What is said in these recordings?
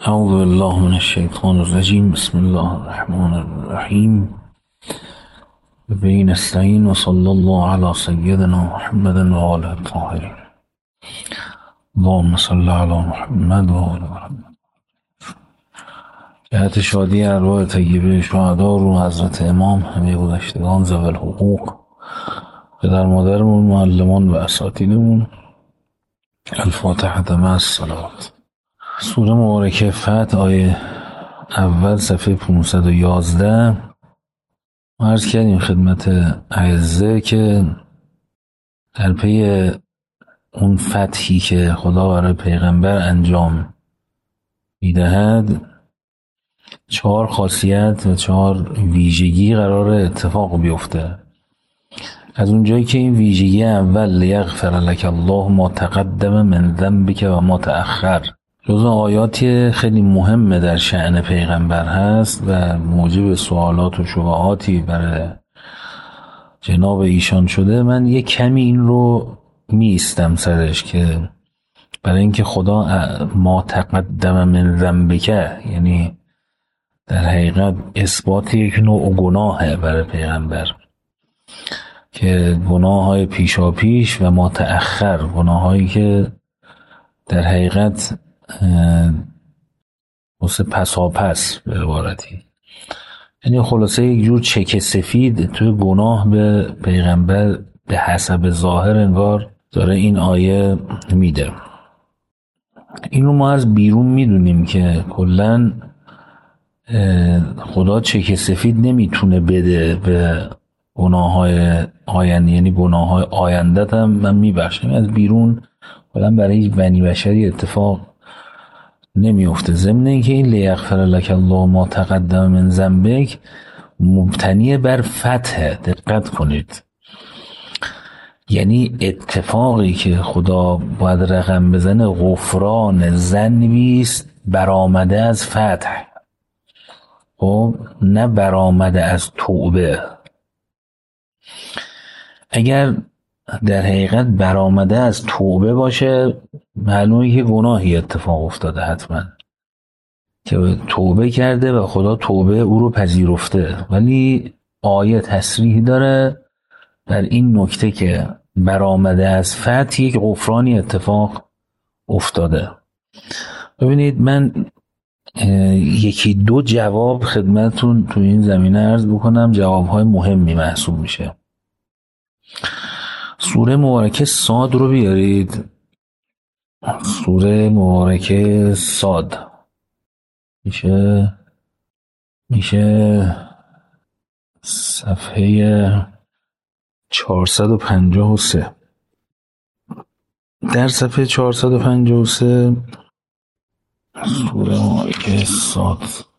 اعوذ بالله من الشیطان الرجیم. بسم الله الرحمن الرحیم. به نستعین و صلی الله علی سیدنا محمد و آله الطاهرین. اللهم صل علی محمد و آل محمد. جهت شادی ارواح طیبه شهدا رو حضرت امام، همه گذشتگان ذوی الحقوق، پدر مادرمون، معلمان و اساتیدمون. الفاتحه مع الصلوات. سوره مبارکه فتح، آیه اول، صفحه 511. عرض کردیم خدمت اعزه که در پی اون فتحی که خدا برای پیغمبر انجام میدهد 4 خاصیت و 4 ویژگی قرار اتفاق بیفته. از اونجایی که این ویژگی اول، لیغفر لک الله ما تقدم من ذنبک و ما تأخر، جزء آیاتی خیلی مهمه در شأن پیغمبر هست و موجب سوالات و شبهاتی برای جناب ایشان شده. من یک کمی این رو میستم سرش که برای اینکه خدا ما تقدم من ذنبک، یعنی در حقیقت اثبات یک نوع گناهه برای پیغمبر، که گناه های پیشا پیش و ما تأخر، گناه هایی که در حقیقت واسه پساپس به عبارتی، یعنی خلاصه یک جور چک سفید توی گناه به پیغمبر به حسب ظاهر انگار داره این آیه میده. این رو ما از بیرون میدونیم که کلن خدا چک سفید نمیتونه بده به گناه های آینده، یعنی گناه های آینده هم من میبخشم. از بیرون کلن برای هیچ بنی بشری اتفاق نمیفته. ضمن اینکه این لیغفر لک الله ما تقدم من ذنبک مبتنی بر فتح، دقت کنید، یعنی اتفاقی که خدا باید رقم بزنه غفران ذنبی است برآمده از فتح، خب نه برآمده از توبه. اگر در حقیقت برآمده از توبه باشه، معلومه که گناهی اتفاق افتاده حتما، که توبه کرده و خدا توبه او رو پذیرفته. ولی آیه تصریح داره در این نکته که برآمده از فتح یک غفرانی اتفاق افتاده. ببینید، من یکی دو جواب خدمتون تو این زمینه عرض بکنم، جوابهای مهمی محسوب میشه. سوره مبارکه صاد رو بیارید. سوره مبارکه صاد میشه صفحه 453. در صفحه 453 سوره مبارکه صاد،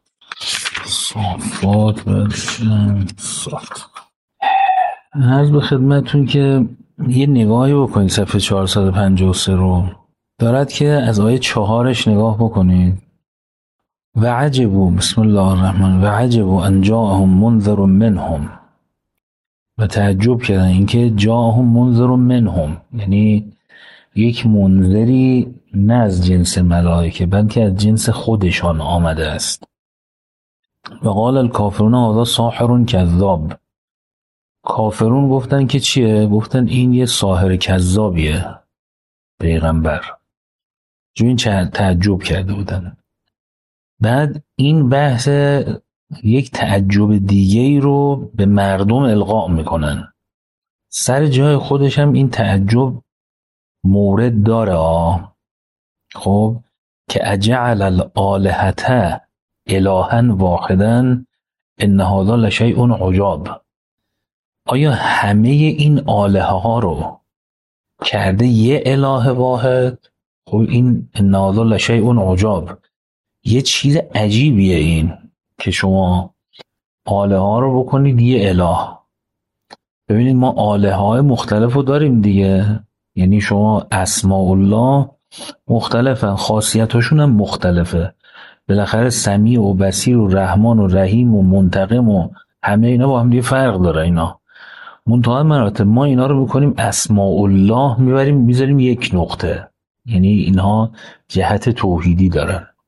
عرض به خدمتون که یه نگاهی بکنید صفحه 453 رو. دارد که از آیه 4 نگاه بکنید. و عجبوا، بسم الله الرحمن، و عجبوا ان جاءهم منذر منهم، و تعجب کردن اینکه جاءهم منذر منهم، یعنی یک منذری نه از جنس ملائکه بلکه از جنس خودشان آمده است. و قال الکافرون هذا ساحر کذاب، کافرون گفتن که چیه؟ گفتن این یه ساحر کذابیه پیغمبر. جو این تعجب کرده بودن. بعد این بحث یک تعجب دیگه ای رو به مردم القا میکنن. سر جای خودش هم این تعجب مورد داره. خب که اجعل الالهه الها واحدا ان هذا لشیء عجاب، آیا همه این الهه ها رو کرده یه اله واحد؟ خب این ان هذا لشیء عجاب، یه چیز عجیبیه این که شما الهه ها رو بکنید یه اله. ببینید ما الهه های مختلف رو داریم دیگه، یعنی شما اسماء الله مختلفن، خاصیتاشون هم مختلفه. بالاخره سمیع و بصیر و رحمان و رحیم و منتقم و همه اینا با هم دیگه فرق داره. اینا منتها مراتب ما اینا رو میکنیم اسماء الله، میبریم میذاریم یک نقطه، یعنی اینها جهت توحیدی دارن.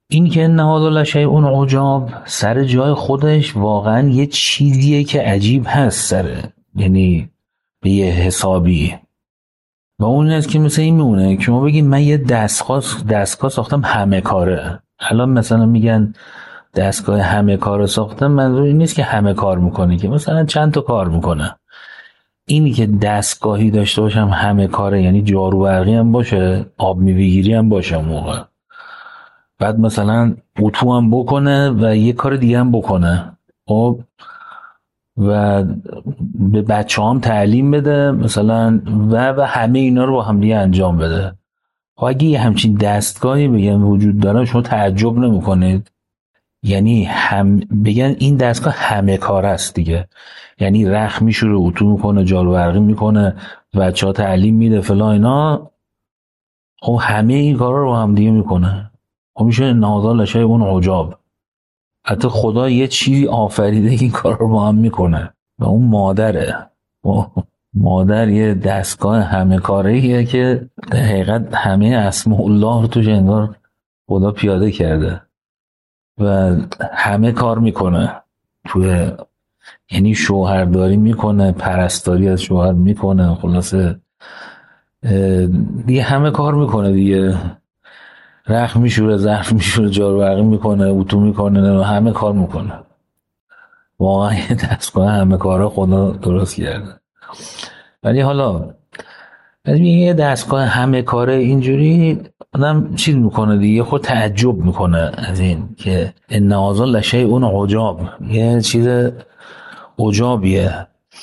این که ان هذا لشیء عجاب سر جای خودش واقعا یه چیزیه که عجیب هست سره، یعنی به یه حسابی. و اون است که مثل این میمونه که ما بگیم من یه دستگاه ساختم همه کاره. الان مثلا میگن دستگاه همه کاره ساختم، منظور این نیست که همه کار میکنه، که مثلا چند تا کار میکنه. اینی که دستگاهی داشته باشم همه کاره، یعنی جارو برقی هم باشه، آب میوه‌گیری هم باشه موقع، بعد مثلا اتو هم بکنه و یه کار دیگه هم بکنه، خب، و به بچه هم تعلیم بده مثلا و همه اینا رو با هم دیگه انجام بده. خب اگه یه همچین دستگاهی بگن وجود داره، شما تعجب نمیکنید؟ یعنی بگن این دستگاه همه کار است دیگه، یعنی رخ میشوره، اتو میکنه، جارو برقی میکنه، بچه ها تعلیم میده فلان اینا. خب همه این کارا رو با هم دیگه میکنه. خب میشه نهادها لشای اون عجاب. حتی خدا یه چیزی آفریده که این کار رو با هم میکنه و اون مادره. مادر یه دستگاه همه کاریه که در حقیقت همه اسماء الله رو توش انگار خدا پیاده کرده و همه کار میکنه توی، یعنی شوهرداری میکنه، پرستاری از شوهر میکنه، خلاصه دیگه همه کار میکنه دیگه، رخ میشوره، ظرف میشوره، جارو برقی میکنه، اتو میکنه، همه کار میکنه. واقعا یه دستگاه همه کاره خدا درست کرده. ولی حالا یه دستگاه همه کاره اینجوری آدم چیز میکنه دیگه، خود تعجب میکنه از این که ان هذا لشیء عجاب، یه چیز عجابیه.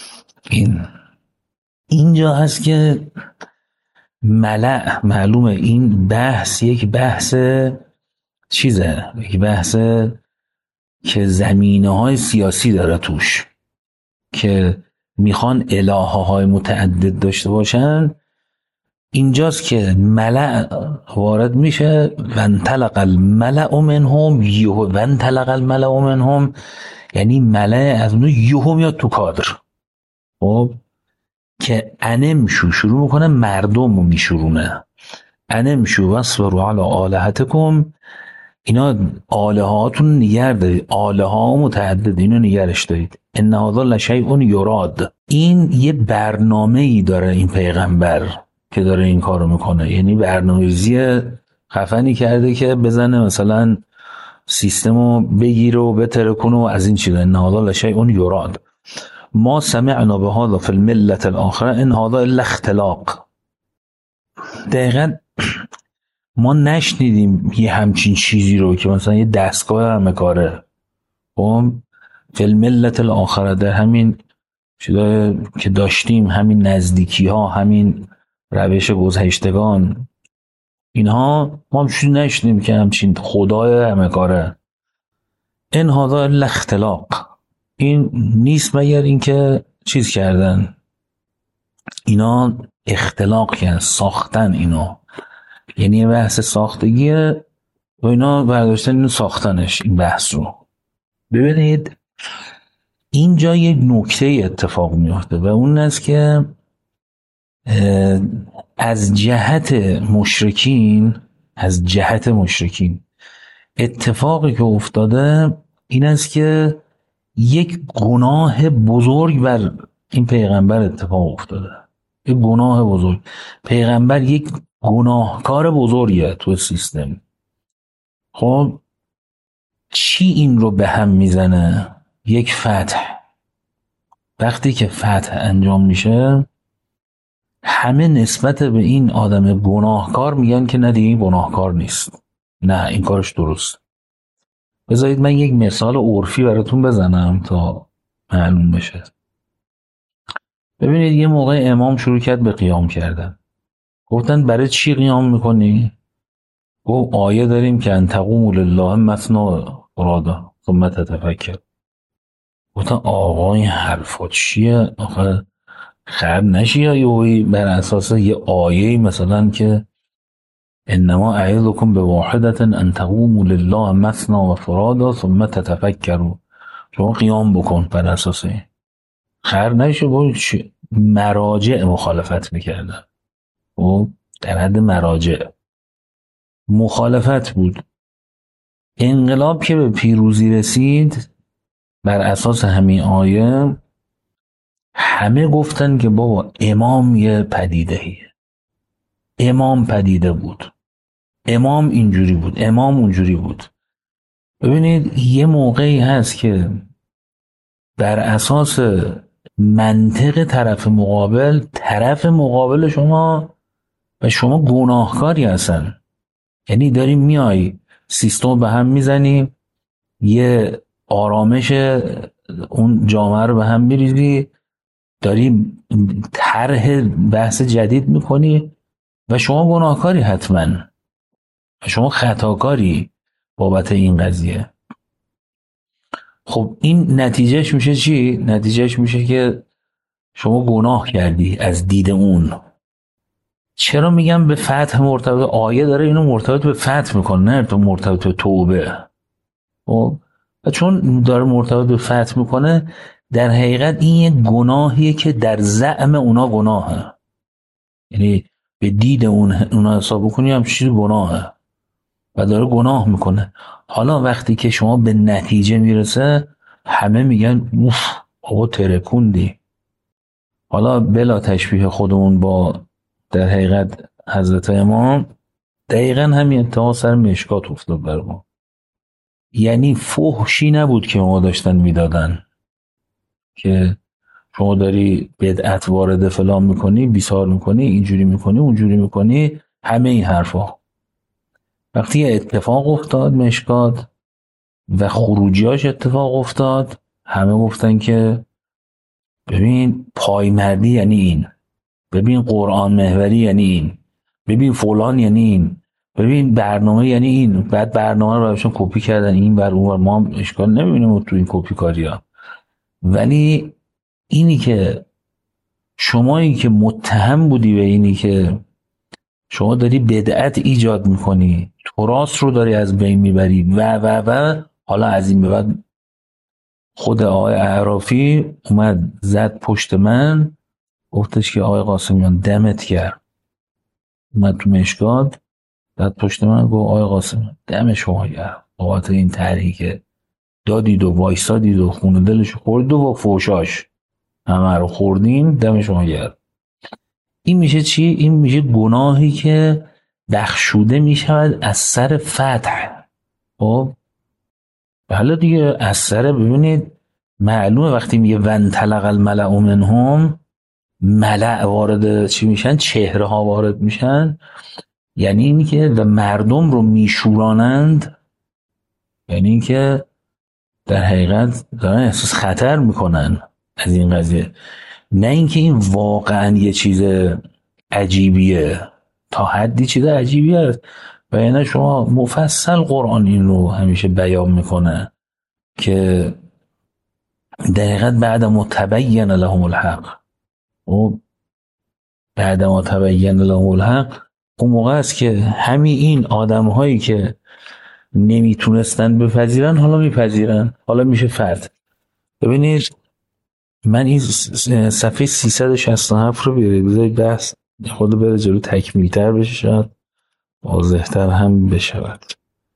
اینجا هست که معلومه این بحث یک بحث چیزه، یک بحث که زمینه های سیاسی داره توش، که میخوان الهه های متعدد داشته باشن. اینجاست که ملأ وارد میشه، وانطلق الملأ منهم، وانطلق الملأ منهم یعنی ملأ از اون یهو میاد تو کادر. خب که انمشو شروع میکنه، مردم رو میشورونه. انمشو واصبروا علی آلهتکم، اینا آله هاتون نگر دارید، آله ها متعدد، اینو نگرش دارید. ان هذا لشیء یراد، این یه برنامه ای داره این پیغمبر که داره این کارو میکنه، یعنی برنامه‌ریزی خفنی کرده که بزنه مثلا سیستمو بگیره و بترکونه و از این چیزا. ان هذا لشیء یراد ما سمعنا بهذا فی الملة الاخره ان هذا الا اختلاق. دقیقاً ما نشنیدیم یه همچین چیزی رو که مثلا یه دستگاه همه کاره. خب فی الملة الاخره، در همین چیزا که داشتیم، همین نزدیکی ها، همین روش گذشتگان، اینها ما هم چیزی نشنیدیم که همچین خدای همه کاره. این هذا الا اختلاق، این نیست مگر این که چیز کردن، اینا اختلاق کردن، ساختن اینو، یعنی یه بحث ساختگیه و اینا برداشتن اینو ساختنش، این بحث رو. ببینید اینجا یک نکته اتفاق میفته و اون است که از جهت مشرکین اتفاقی که افتاده این است که یک گناه بزرگ بر این پیغمبر اتفاق افتاده. یک گناه بزرگ، پیغمبر یک گناهکار بزرگه تو سیستم. خب چی این رو به هم میزنه؟ یک فتح. وقتی که فتح انجام میشه، همه نسبت به این آدم گناهکار میگن که نه دیگه این گناهکار نیست، نه این کارش درست. بذارید من یک مثال عرفی براتون بزنم تا معلوم بشه. ببینید یه موقع امام شروع کرد به قیام کردن. گفتن برای چی قیام میکنی؟ گفت آیه داریم که ان تقوموا لله مثنی و فرادا ثم تتفکر. گفتن آقا این حرفا چیه؟ آخه خرد نشی یا بر اساس یه آیه مثلا که انما اعظکم بواحدة ان تقوموا لله مثنی و فرادا ثم تتفکروا، شما قیام بکن بر اساس این. خرد نشی با مراجع مخالفت میکردن و در حد مراجع مخالفت بود. انقلاب که به پیروزی رسید بر اساس همین آیه، همه گفتن که بابا امام یه پدیدهیه، امام پدیده بود، امام اینجوری بود، امام اونجوری بود. ببینید یه موقعی هست که بر اساس منطق طرف مقابل شما و شما گناهکاری هستن، یعنی داری میای سیستم به هم میزنی، یه آرامش اون جامعه رو به هم میریزی، داری طرح بحث جدید میکنی و شما گناهکاری حتما و شما خطاکاری بابت این قضیه. خب این نتیجهش میشه چی؟ نتیجهش میشه که شما گناه کردی از دید اون. چرا میگم به فتح مرتبط؟ آیه داره اینو مرتبط به فتح میکنه، نه تو مرتبط به توبه. و چون داره مرتبط به فتح میکنه، در حقیقت این یه گناهیه که در زعم اونا گناهه، یعنی به دید اونا حساب بکنی هم چیزی گناهه و داره گناه میکنه. حالا وقتی که شما به نتیجه میرسه، همه میگن اوف بابا ترکوندی. حالا بلا تشبیه خودمون با در حقیقت حضرت امام، دقیقا همین اتفاق سر مشکات افتاد بر ما. یعنی فحشی نبود که ما داشتن میدادن که شما داری بدعت وارد فلان میکنی، بیسار میکنی، اینجوری میکنی، اونجوری میکنی، همه این حرفا. وقتی اتفاق افتاد مشکات و خروجیاش اتفاق افتاد، همه گفتن که ببین پایمردی یعنی این، ببین قرآن محوری یعنی این، ببین فلان یعنی این، ببین برنامه یعنی این. بعد برنامه رو براشون کپی کردن این بر اون، ما هم اشکال نمیبینیم تو این کپی کاری ها. ولی اینی که شمایی که متهم بودی به اینی که شما داری بدعت ایجاد میکنی، تراث رو داری از بین میبری و حالا از این به بعد خود آقای اعرافی اومد زد پشت من، گفتش که آقای قاسمیان دمت کرد. اومد تو مشکات زد پشت من گفت آقای قاسمیان دم شما گرم بابت این طرحی که دادید و وایسادید و خون دلش خوردید و فوشاش همه رو خوردین، دم شما گرم. این میشه چی؟ این میشه گناهی که بخشوده میشود از سر فتح. خب بله دیگه، از سر، ببینید معلومه وقتی میگه ون طلق الملأ منهم، ملأ وارد چی میشن؟ چهره ها وارد میشن، یعنی اینی که و مردم رو میشورانند، یعنی این که در حقیقت دارن احساس خطر میکنن از این قضیه. نه اینکه این واقعا یه چیز عجیبیه، تا حدی چیز عجیبیه و یعنی شما مفصل قرآن این رو همیشه بیان میکنه که دقیقاً بعد ما تبین لهم الحق، و بعد ما تبین لهم الحق اون موقع است که همین این آدم هایی که نمیتونستن بپذیرن حالا میپذیرن، حالا میشه فرد. ببینید من این صفحه 367 رو بیارید بذارید بحث خود بره جلو تکمیل تر بشه، شاید واضح‌تر هم بشود.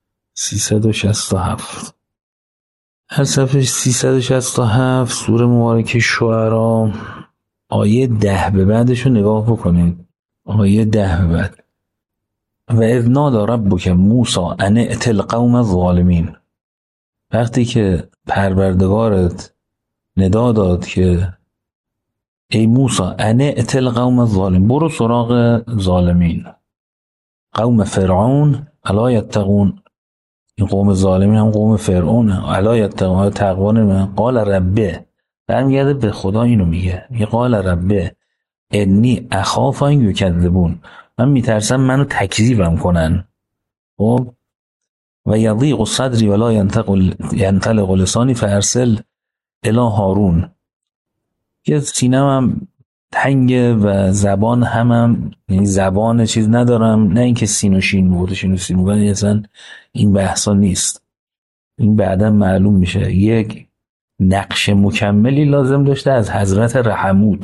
367 هر صفحه 367 سوره مبارکه شعرا آیه 10 به بعدش رو نگاه بکنید. آیه 10 به بعد و اذ نادی ربک موسی ان ائت القوم الظالمین، وقتی که پروردگارت ندا داد که ای موسی ان ائت القوم الظالمین، برو سراغ ظالمین، قوم فرعون الا یتقون، این قوم ظالمین هم قوم فرعون الا یتقون، تقوا نمیکنن. قال ربه، برمیگرده به خدا اینو میگه قال ربه انی اخاف ان یکذبون، من میترسم منو تکذیبم کنن. خب و یضیق صدری ولا ینطلق لسانی فارسل الی هارون، که سینم هم تنگه و زبان هم یعنی زبان چیز ندارم، نه اینکه سین و شین بود شین و سین بود، اصلا این بحثا نیست. این بعدا معلوم میشه یک نقش مکملی لازم داشته از حضرت رحموت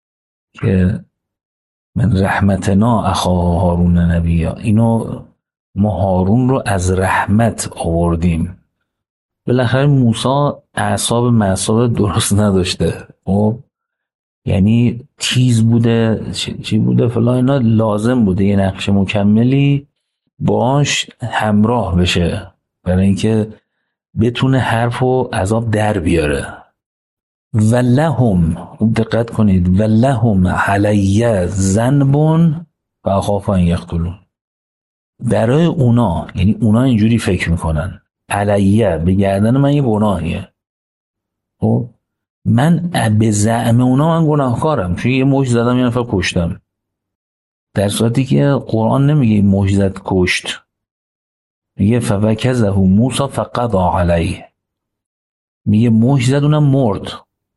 که من رحمتنا اخا هارون نبیا، اینو ما هارون رو از رحمت آوردیم. بالاخره موسی اعصاب معصاب درست نداشته، خب یعنی تیز بوده، چی بوده فلان، اینا لازم بوده یه نقش مکملی باش همراه بشه برای اینکه بتونه حرف و عذاب در بیاره. و لهم، خوب دقت کنید، و لهم علیه ذنب و اخاف ان یقتلون. برای اونا، یعنی اونا اینجوری فکر میکنن، علیه به گردن من یه گناهیه، خب من به زعم اونا من گناهکارم چون یه موج زدم یه نفر کشتم، در صورتی که قرآن نمیگه این موج زد کشت، میگه فوکزه موسی فقضا علیه، میگه موج زد اونم مرد.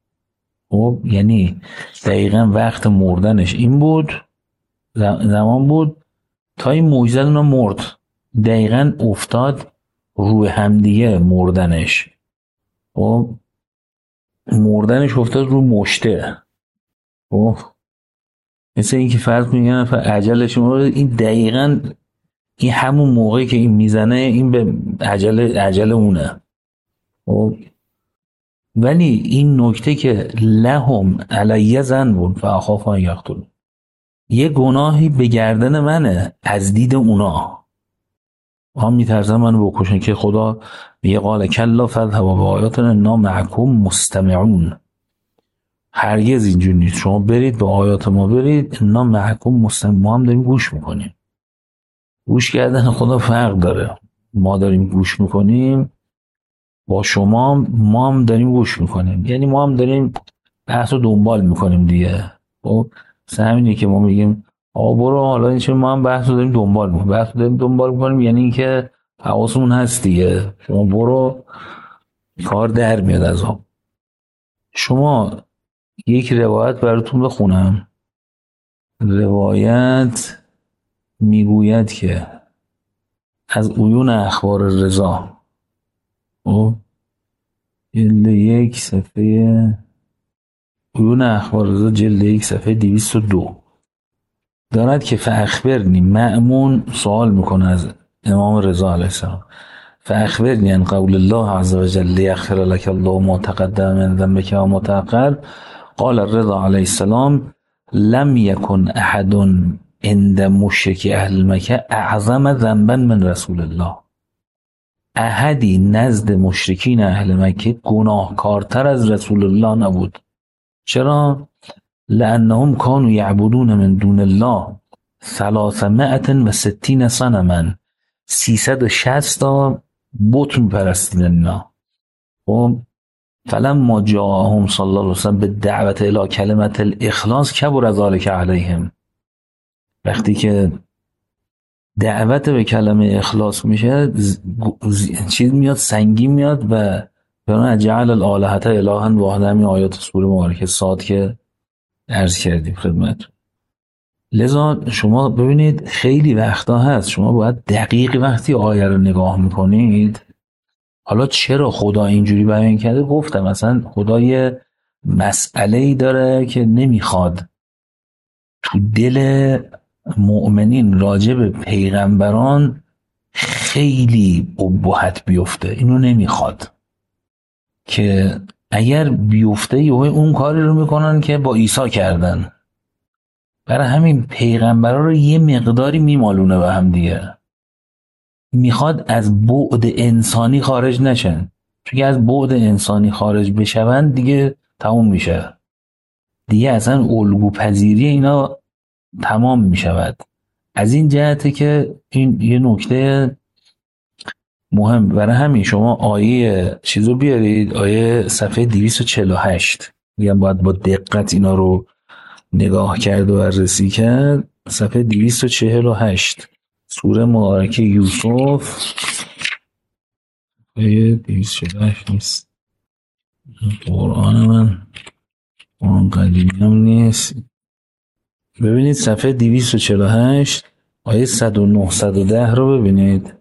خب یعنی دقیقا وقت مردنش این بود، زمان بود تا این موج زد اونم مرد، دقیقا افتاد روی همدیگه مردنش. خب مردنش افتاد رو مشته. خب مثل این که فرض کنید یه نفر عجلش مورد، این دقیقا این همون موقعی که این میزنه این به عجل اونه. خب ولی این نکته که لهم علیه ذنب فاخاف ان یقتلون، یه گناهی به گردن منه از دید اونا، هم میترسن منو بکشن که خدا میگه قال کلا فاذهبوا بآیاتنا انا معکم مستمعون. هرگز اینجوری نیست، شما برید به آیات ما برید، انا معکم مستمعون، ما هم داریم گوش میکنیم. گوش کردن خدا فرق داره، ما داریم گوش میکنیم با شما، ما هم داریم گوش میکنیم، یعنی ما هم داریم بحث رو دنبال میکنیم دیگه. خب مثل همینه که ما میگیم آقا برو، حالا این چه ما هم بحث رو داریم دنبال میکنیم، بحث رو داریم دنبال میکنیم یعنی اینکه حواسمون هست دیگه، شما برو کار در میاد از هم. شما یک روایت براتون بخونم. روایت میگوید که از عیون اخبار رضا، جلد یک صفحه، عیون اخبار رضا جلد یک صفحه 202 دارد که فاخبرنی، مأمون سوال میکنه از امام رضا علیه السلام، فاخبرنی عن قول الله عز وجل لیغفر لك الله ما تقدم من ذنبك و ما تأخر. قال الرضا علیه السلام لم یکن احد عند مشرک اهل مکه اعظم ذنبا من رسول الله. احدی نزد مشرکین اهل مکه گناهکارتر از رسول الله نبود. چرا؟ لانهم كانوا يعبدون من دون الله 360 صنما، 360 تا بت میپرستیدن اینا. خب فلما جاءهم صلی الله علیه وسلم بالدعوة الى کلمة الاخلاص کبر ذلك علیهم، وقتی که دعوت به کلمه اخلاص میشه چیز میاد، سنگین میاد و فرمان جعل الالهه الها واحد، همین آیات سوره مبارکه صاد که عرض کردیم خدمت. لذا شما ببینید خیلی وقتا هست شما باید دقیق وقتی آیه رو نگاه میکنید، حالا چرا خدا اینجوری بیان کرده، گفتم مثلا خدا یه مسئله‌ای داره که نمیخواد تو دل مؤمنین راجع به پیغمبران خیلی ابهت بیفته، اینو نمیخواد که اگر بیفته یهو اون کاری رو میکنن که با عیسی کردن، برای همین پیغمبرا رو یه مقداری میمالونه به هم دیگه، میخواد از بعد انسانی خارج نشن، چون که از بعد انسانی خارج بشون دیگه تموم میشه دیگه، اصلا الگو پذیری اینا تمام میشود. از این جهته که این یه نکته مهم، برای همین شما آیه چیزو بیارید، آیه صفحه 248 میگم باید با دقت اینا رو نگاه کرد و بررسی کرد. صفحه 248 سوره مبارکه یوسف، آیه 248 نیست، قرآن قدیمی هم نیست. ببینید صفحه 248 آیه 109 110 رو ببینید،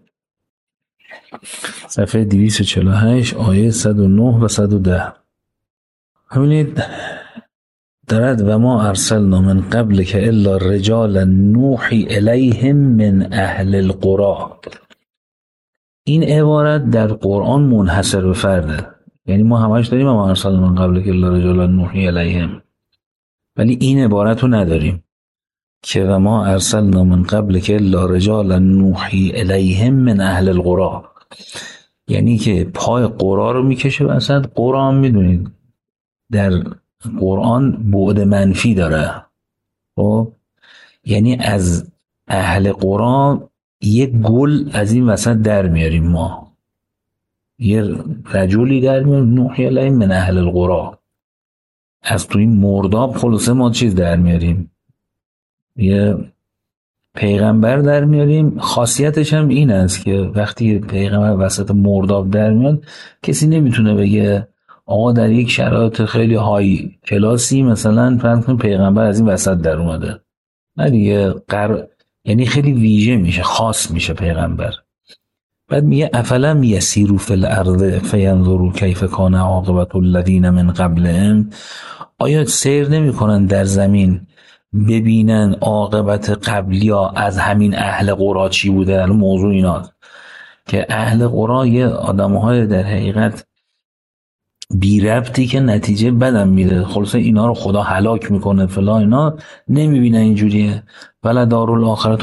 صفحه 248 آیه 109 و 110. ببینید دارد و ما ارسلنا من قبل که الا رجال نوحی الیهم من اهل القرى. این عبارت در قرآن منحصر به فرده، یعنی ما همش داریم ما ارسلنا من قبل که الا رجال نوحی الیهم، ولی این عبارت رو نداریم که و ما ارسلنا من قبل که الا رجال نوحی الیهم من اهل القرى، یعنی که پای قرآن رو میکشه. و اصلا قرآن میدونید در قرآن بعد منفی داره. خب یعنی از اهل قرآن یه گل از این وسط در میاریم، ما یه رجولی در میاریم نوحی الیهم من اهل القرى، از تو این مرداب خلاصه ما چیز در میاریم، یه پیغمبر در میاریم. خاصیتش هم این است که وقتی پیغمبر وسط مرداب در میاد کسی نمیتونه بگه آقا در یک شرایط خیلی های کلاسی مثلا فرض کنیم پیغمبر از این وسط در اومده، نه دیگه یعنی خیلی ویژه میشه، خاص میشه پیغمبر. بعد میگه افلم یسیروا فی الارض فینظروا کیف کان عاقبة الذین من قبلهم، آیا سیر نمیکنن در زمین ببینن عاقبت قبلی ها از همین اهل قرا چی بوده؟ الان موضوع ایناست که اهل قرا یه آدم‌های در حقیقت بی ربطی که نتیجه بدم میده، خلاصه اینا رو خدا هلاک میکنه فلا، اینا نمیبینن اینجوریه. ولا دار الاخرت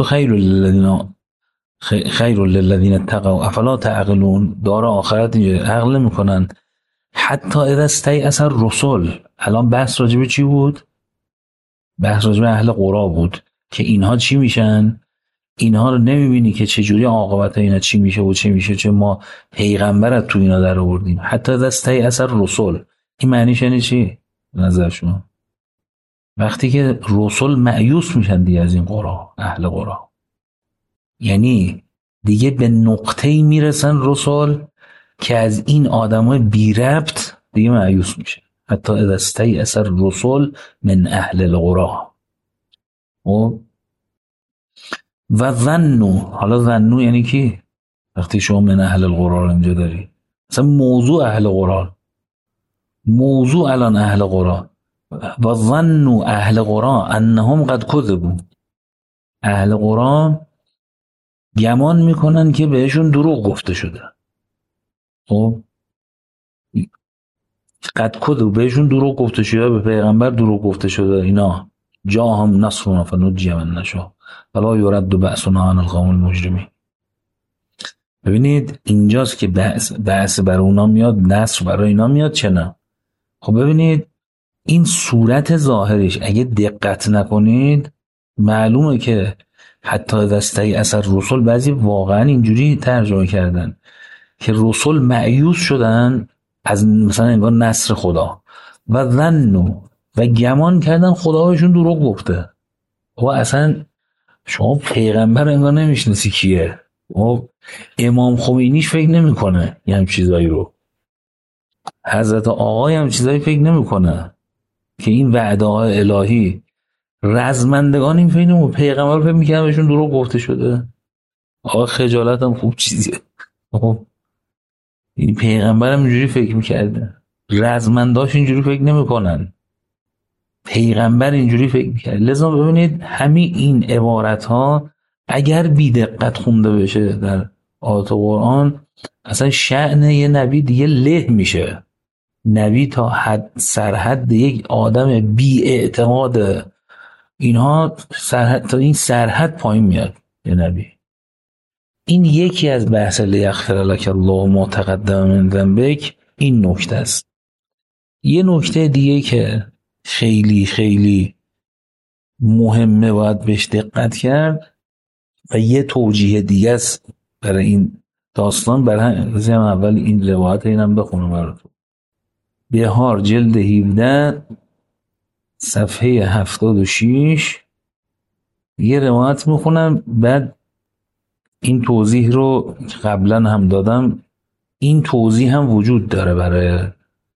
خیر للذین اتقوا افلا تعقلون، دار آخرت اینجوری عقل نمیکنن. حتی اذا استیأس الرسل، الان بحث راجب چی بود؟ بحث راجب اهل قرا بود که اینها چی میشن، اینها رو نمیبینی که چجوری عاقبت اینا چی میشه و چه میشه، چه ما پیغمبرت تو اینا در آوردیم. حتی دسته اثر رسول، این معنیش یعنی چی نظر شما؟ وقتی که رسول مایوس میشن دیگه از این قرا، اهل قرا، یعنی دیگه به نقطه‌ای میرسن رسول که از این آدمای بی ربط دیگه مایوس میشه. حتی دسته اثر رسول من اهل القرا. و ظنوا، حالا ظنوا یعنی کی؟ وقتی شما من اهل القرآن رو اینجا داری، مثلا موضوع اهل قرآن، موضوع الان اهل قرآن. و ظنوا اهل قرآن انهم قد کذبوا، اهل قرآن گمان میکنن که بهشون دروغ گفته شده. خب قد کذبوا، بهشون دروغ گفته شده، به پیغمبر دروغ گفته شده. اینا جاهم نصرنا فنجی من نشاء ولا یرد بأسنا عن القوم المجرمین. ببینید اینجاست که بحث برای اونا میاد، نصر برای اینا میاد، چه نه؟ خب ببینید این صورت ظاهرش اگه دقت نکنید معلومه که حتی دسته اثر رسول بعضی واقعا اینجوری ترجمه کردن که رسول مایوس شدن از مثلا انگار نصر خدا. و ظنوا، و گمان کردن خدا بهشون دروغ گفته. و اصلا شما پیغمبر انگار نمیشناسی کیه، و امام خمینیش فکر نمیکنه یه هم چیزایی رو، حضرت آقای هم چیزایی فکر نمیکنه که این وعده های الهی، رزمندگان این فکر نمیکنه پیغمبر فکر میکنه بهشون دروغ گفته شده. آقا خجالت هم خوب چیزیه. این پیغمبر هم اینجوری فکر میکرده، رزمنداش اینجوری فکر نمیکنن، پیغمبر اینجوری فکر میکرد. لذا ببینید همین این عبارت ها اگر بی دقت خونده بشه در آیات قرآن، اصلا شأن یه نبی دیگه له میشه. نبی تا حد سرحد یک آدم بی اعتماد، اینها سرحد، تا این سرحد پایین میاد یه نبی. این یکی از بحث لیغفر لک الله ما تقدم من ذنبک، این نکته است. یه نکته دیگه که خیلی خیلی مهمه باید بهش دقت کرد و یه توجیه دیگه است برای این داستان. برای هم اول این روایت اینم بخونم براتون. بهار جلد 17 صفحه 76 یه روایت میخونم، بعد این توضیح رو قبلا هم دادم. این توضیح هم وجود داره برای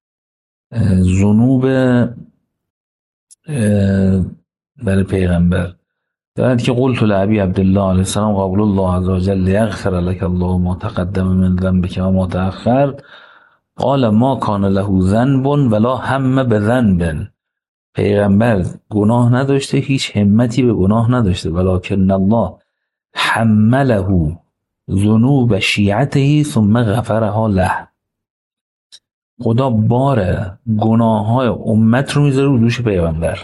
ذنوب برای پیغمبر. دارد که قلت لعبی عبدالله علیه السلام قبول الله عز وجل یغفر لك الله ما تقدم من ذنبك و ما تأخر قال ما کان له ذنب ولا هم بذنب پیغمبر گناه نداشته، هیچ همتی به گناه نداشته، ولکن الله حمله ذنوب شیعته ثم غفرها له. خدا بار گناه های امت رو میذاره رو دوش پیغمبر.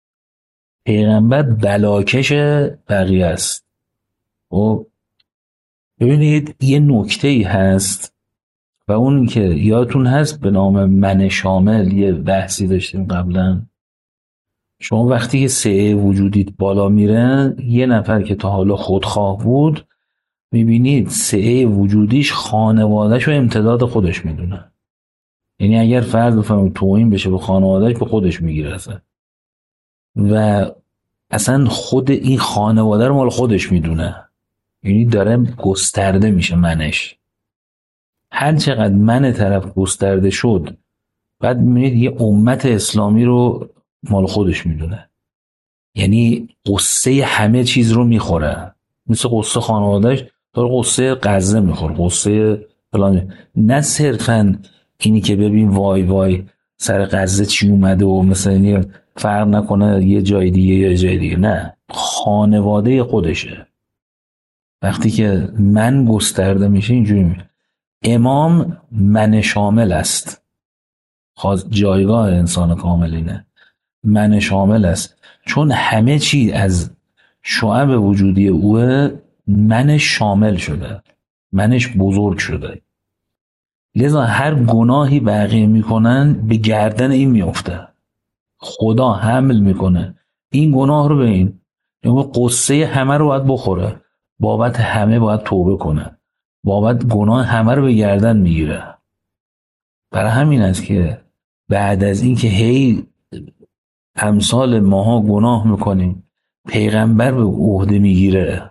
پیغمبر بلاکش بقیه است. و ببینید یه نکته ای هست و اون که یادتون هست به نام من شامل یه بحثی داشتیم قبلا. شما وقتی که سعه وجودیت بالا میره، یه نفر که تا حالا خودخواه بود میبینید سعه وجودیش خانوادهش رو امتداد خودش میدونه. یعنی اگر فرض بفرمایید توهین بشه به خانوادهش، به خودش میگیره اصلا و اصلا خود این خانواده رو مال خودش میدونه. یعنی داره گسترده میشه منش. هر چقدر من طرف گسترده شد، بعد میبینید یه امت اسلامی رو مال خودش میدونه. یعنی قصه همه چیز رو میخوره، مثل قصه خانوادهش داره قصه غزه میخوره، قصه فلان. نه صرفا اینی که ببین وای وای سر غزه چی اومده و مثلا فرق نکنه یه جای دیگه یا جای دیگه، نه، خانواده خودشه. وقتی که من گسترده میشه اینجوری میشه. امام من شامل است، خاص جایگاه انسان کاملینه، من شامل است، چون همه چی از شعب وجودی اوه، منش شامل شده، منش بزرگ شده. لذا هر گناهی بقیه میکنن به گردن این میفته. خدا حمل میکنه این گناه رو به این، یعنی قصه همه رو باید بخوره، بابت همه باید توبه کنه، بابت گناه همه رو به گردن میگیره. برای همین است که بعد از این که هی امثال ماها گناه میکنیم، پیغمبر به عهده میگیره.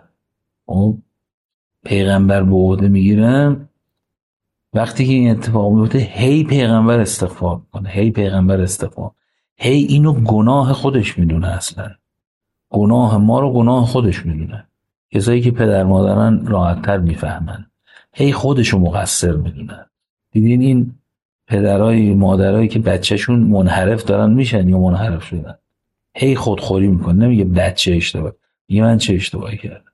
پیغمبر به عهده میگیره وقتی که این اتفاق میفته، هی پیغمبر استغفار کنه، هی پیغمبر استغفار، هی اینو گناه خودش میدونه. اصلا گناه ما رو گناه خودش میدونه. کسایی که پدر مادرن راحت‌تر میفهمن. هی خودشو مقصر میدونه. دیدین این پدرای مادرایی که بچهشون منحرف دارن میشن یا منحرف شدن، هی خودخوری میکنه، نمیگه بچه اشتباه، میگه من چه اشتباهی کردم.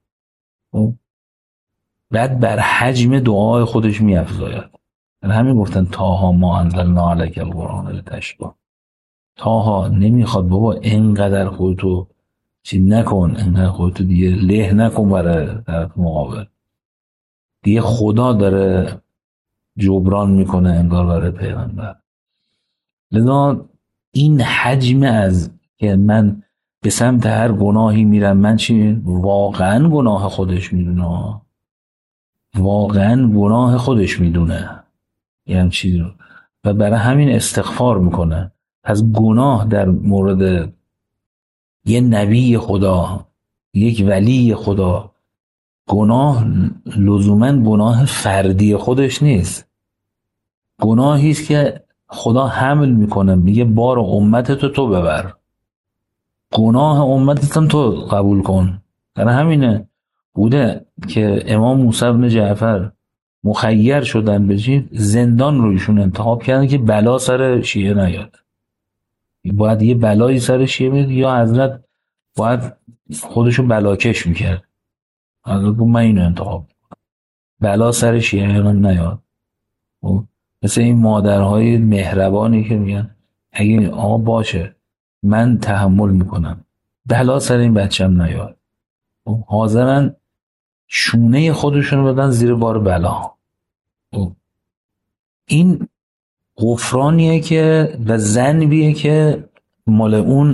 بعد بر حجم دعای خودش میافزاید. همین گفتن تاها ما انزلنا علیک القرآن لتشقی. تاها نمیخواد بابا اینقدر خودتو چی نکن، اینقدر خودتو دیگه له نکن برای طرف مقابل. دیگه خدا داره جبران میکنه انگار برای پیغمبر. لذا این حجم از که من به سمت هر گناهی میرم، من چی؟ واقعا گناه خودش میدونه، واقعا گناه خودش میدونه یه هم چیزی رو، و برای همین استغفار میکنه. از گناه در مورد یه نبی خدا، یک ولی خدا، گناه لزوما گناه فردی خودش نیست، گناهی است که خدا حمل میکنه، میگه بار امتتو تو ببر، گناه امتتم تو قبول کن. برای همینه بوده که امام موسی بن جعفر مخیر شدن به چی؟ زندان رو ایشون انتخاب کردن که بلا سر شیعه نیاد. باید یه بلایی سر شیعه میاد یا حضرت باید خودشو بلاکش میکرد. حضرت بود من اینو انتخاب، بلا سر شیعه نیاد. مثل این مادرهای مهربانی که میگن اگه آقا باشه من تحمل میکنم، بلا سر این بچم نیاد. حاضرن شونه خودشونو بدن زیر بار بلا. این غفرانیه که و ذنبیه که مال اون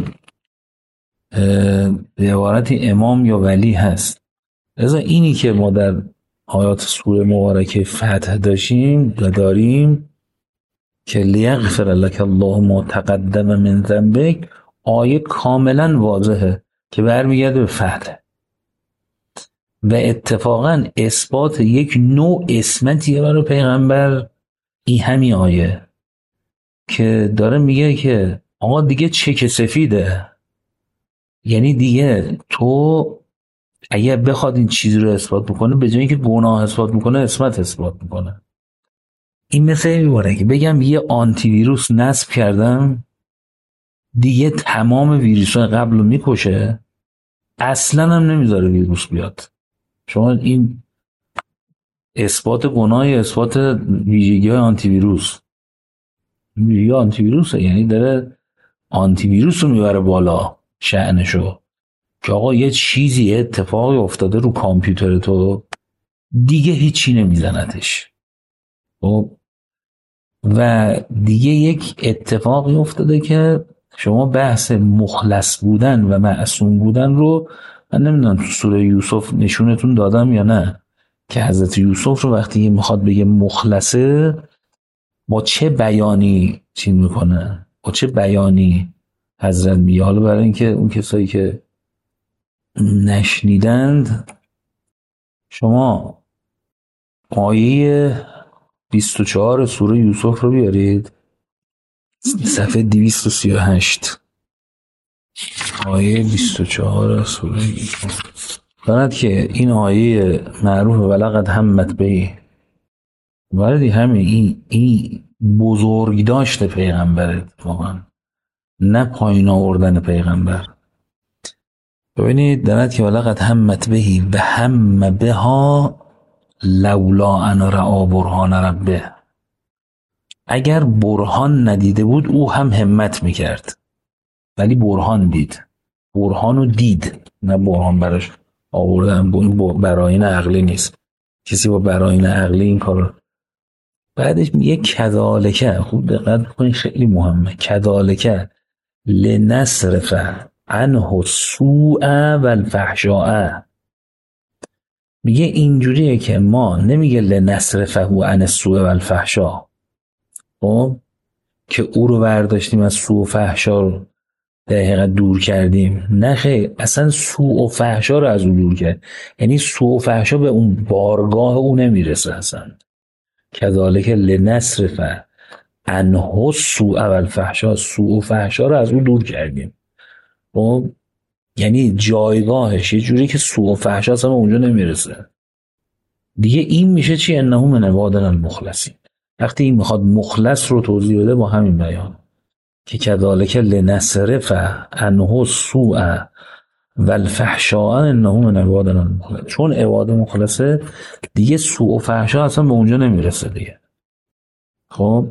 به عبارتی امام یا ولی هست. لذا اینی که ما در آیات سوره مبارکه فتح داشتیم و داریم که لیغفر لک الله ما تقدم من ذنبک، آیه کاملا واضحه که برمیگرده به فتح و اتفاقا اثبات یک نوع اسمتیه برای پیغمبر. این همین آیه که داره میگه که آقا دیگه چک سفیده، یعنی دیگه تو اگه بخواد این چیزی رو اثبات بکنه، به جای اینکه گناه اثبات میکنه اسمت اثبات میکنه. این مثل میباره که بگم یه آنتی ویروس نصب کردم، دیگه تمام ویروس‌های قبل رو میکشه، اصلا هم نمیذاره ویروس بیاد. شما این اثبات گناه، اثبات ویژگی های آنتی ویروس. ویژگی آنتی ویروسه، یعنی داره آنتی ویروس رو میبره بالا شأنشو، که آقا یه چیزی اتفاقی افتاده رو کامپیوتر تو، دیگه هیچی نمیزنتش. خب و دیگه یک اتفاقی افتاده که شما بحث مخلص بودن و معصوم بودن رو، من نمیدونم تو سوره یوسف نشونتون دادم یا نه، که حضرت یوسف رو وقتی میخواد بگه مخلصه، با چه بیانی چین میکنه، با چه بیانی حضرت میگه. حالا برای اینکه اون کسایی که نشنیدند، شما آیه 24 سوره یوسف رو بیارید، صفحه 238. آیه 24 سوره یوسف دارد که این آیه معروف ولقد همت بهی، ولی همین این بزرگ داشته پیغمبرت واقعا، نه پایین آوردن پیغمبر. ببینید دارد که ولقد همت بهی و هم بها لولا ان رأى برهان ربه، اگر برهان ندیده بود او هم همت میکرد، ولی برهان دید، برهانو دید، نه برهان براش آوردن. براین عقلی نیست، کسی با براین عقلی این کار. بعدش میگه کذالک، خوب دقت کنید خیلی مهمه، کذالک لنصرف عنه السوء والفحشاء. میگه اینجوریه که ما نمیگه لنصرفه عن السوء والفحشاء، خب که او رو برداشتیم از سوء و فحشا رو در حقیقت دور کردیم، نه خیر، اصلا سوء و فحشا رو از او دور کرد، یعنی سوء و فحشا به اون بارگاه او نمیرسه اصلا. کذالک لنصرف عنه السوء والفحشاء، سوء و فحشا رو از او دور کردیم. خب یعنی جایگاهش یه جوری که سوء و فحشا اصلا اونجا نمیرسه دیگه. این میشه چی؟ انه من عبادنا المخلصین. وقتی این میخواد مخلص رو توضیح بده با همین بیان که کذالک لنصرف عنه السوء والفحشاء انه من عبادنا المخلصین، چون عباد مخلصه دیگه سوء و فحشا اصلا به اونجا نمیرسه دیگه. خب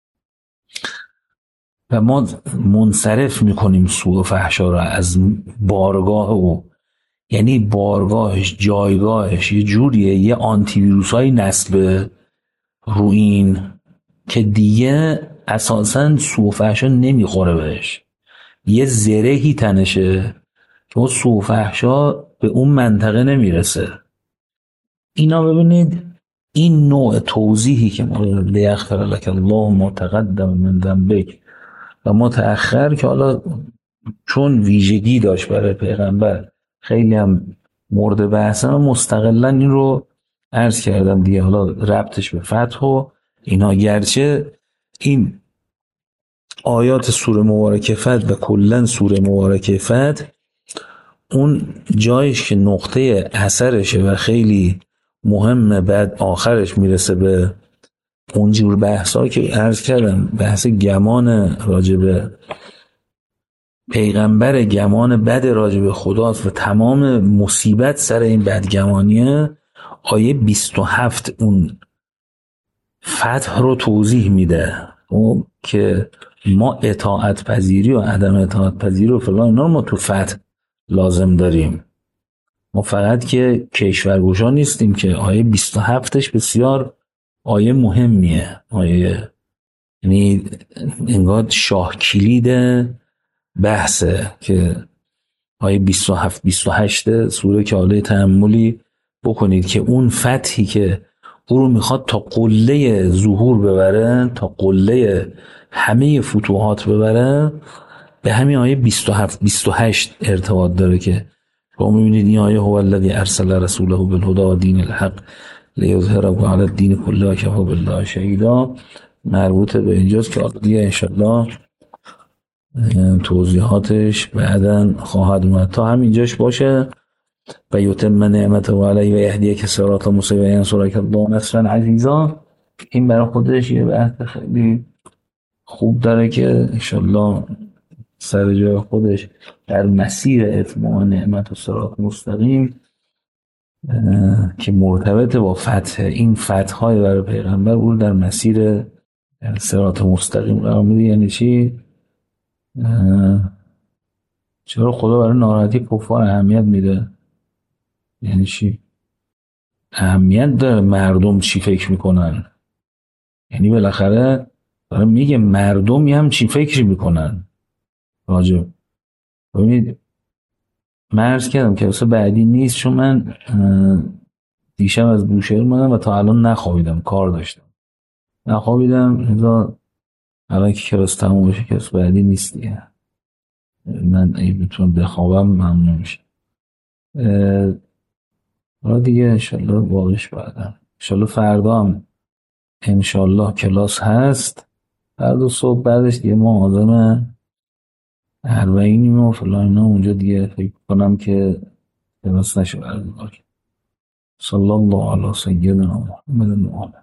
و ما منصرف میکنیم سوء و فحشا رو از بارگاه او، یعنی بارگاهش، جایگاهش یه جوریه، یه آنتی ویروس های نصب رو این که دیگه اساساً سوء و فحشا نمیخوره بهش، یه زرهی تنشه، چون سوء و فحشا به اون منطقه نمیرسه. اینا ببینید این نوع توضیحی که ما لیغفر لک الله ما تقدم من ذنبک و ما تأخر، که حالا چون ویژگی داشت برای پیغمبر خیلی هم مورد بحثه، مستقلا این رو عرض کردم دیگه. حالا ربطش به فتح و اینا، گرچه این آیات سوره مبارکه فتح و کلن سوره مبارکه فتح اون جایش که نقطه اثرشه و خیلی مهمه، بعد آخرش میرسه به اونجور بحثا که عرض کردم، بحث گمان راجبه پیغمبر، گمان بد راجبه خداست و تمام مصیبت سر این بدگمانیه. آیه 27 اون فتح رو توضیح میده که ما اطاعت پذیری و عدم اطاعت پذیری و فلان اینا رو ما تو فتح لازم داریم. ما فقط که کشورگوشا نیستیم که آیه 27ش بسیار آیه مهمیه، آیه یعنی انگار شاه کلید بحثه که آیه 27 28 سوره که حالا تأملی بکنید که اون فتحی که او رو میخواد تا قله ظهور ببره، تا قله همه فتوحات ببره، به همین آیه 27 28 ارتباط داره که شما میبینید این آیه هو الذی ارسل رسوله بالهدی و دین الحق لیظهره علی الدین کله و کفی بالله شهیدا، مربوط به اینجاست که دیگه انشالله توضیحاتش بعداً خواهد اومد. تا همینجاش باشه. و یتم نعمته علی و یهدیک صراطا مستقیما و ینصرک الله نصرا عزیزا. این برای خودش یه بحث خیلی خوب داره که انشالله سر جای خودش در مسیر اتمام نعمت و صراط مستقیم که مرتبط با فتح این فتح های برای پیغمبر او در مسیر صراط مستقیم قرار میده. یعنی چی؟ چرا خدا برای ناراحتی کفار اهمیت میده؟ یعنی چی؟ اهمیت داره مردم چی فکر میکنن، یعنی بالاخره داره میگه مردمی هم چی فکر میکنن راجب. ببینید من عرض کردم که واسه بعدی نیست، چون من دیشب از بوشهر اومدم و تا الان نخوابیدم، کار داشتم نخوابیدم. الان که کلاس تموم بشه کلاس بعدی نیست دیگه، من اگه بتونم بخوابم ممنون میشه. حالا دیگه انشالله واقعش بعدم، انشالله فردا هم انشالله کلاس هست، فردا صبح بعدش دیگه ما آدم 40 و فلان اینا اونجا دیگه فکر کنم که کلاس نشه برگزار. صلی الله علی سیدنا محمد.